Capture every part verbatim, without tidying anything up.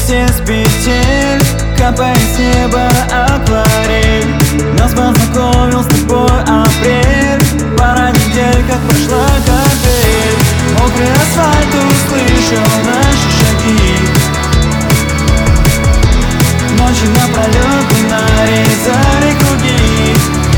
вместе с петель, капает с неба акварель. Нас познакомил с тобой апрель, пара недель, как прошла капель. Мокрый асфальт услышал наши шаги. Ночи напролет мы нарезали круги.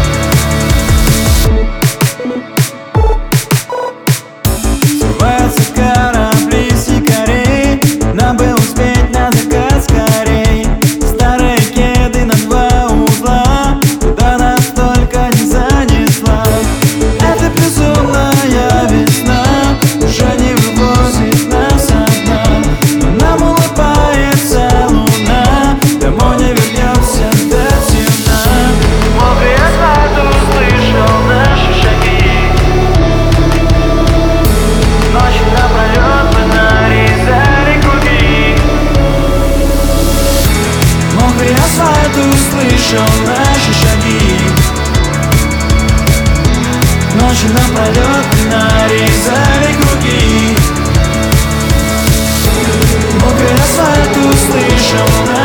Срываются корабли с якорей, нам бы успеть на закат скорей. Старые кеды на два узла, куда нас только не занесла. Это безумная весна уже не вывозит нас одна, но нам улыбается луна, домой не вернемся до темна. Мокрый асфальт услышал наши шаги. Ночью напролет мы нарезали круги. Мокрый асфальт услышал наши шаги. Ночью напролет мы нарезали круги. Мокрый асфальт услышал наши шаги.